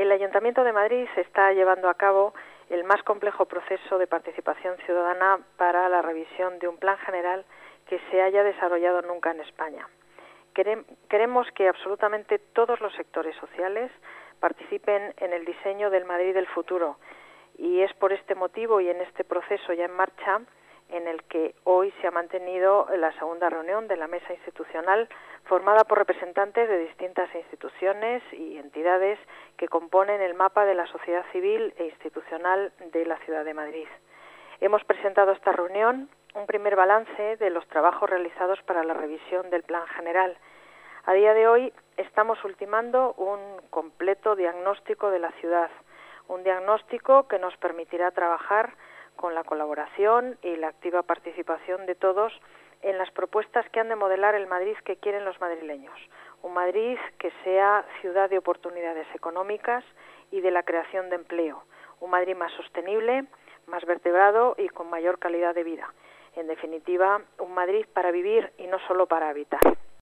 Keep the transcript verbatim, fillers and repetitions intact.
El Ayuntamiento de Madrid está llevando a cabo el más complejo proceso de participación ciudadana para la revisión de un plan general que se haya desarrollado nunca en España. Queremos que absolutamente todos los sectores sociales participen en el diseño del Madrid del futuro, y es por este motivo y en este proceso ya en marcha en el que hoy se ha mantenido la segunda reunión de la mesa institucional formada por representantes de distintas instituciones y entidades que componen el mapa de la sociedad civil e institucional de la ciudad de Madrid. Hemos presentado a esta reunión un primer balance de los trabajos realizados para la revisión del Plan General. A día de hoy estamos ultimando un completo diagnóstico de la ciudad, un diagnóstico que nos permitirá trabajar con la colaboración y la activa participación de todos en las propuestas que han de modelar el Madrid que quieren los madrileños. Un Madrid que sea ciudad de oportunidades económicas y de la creación de empleo. Un Madrid más sostenible, más vertebrado y con mayor calidad de vida. En definitiva, un Madrid para vivir y no solo para habitar.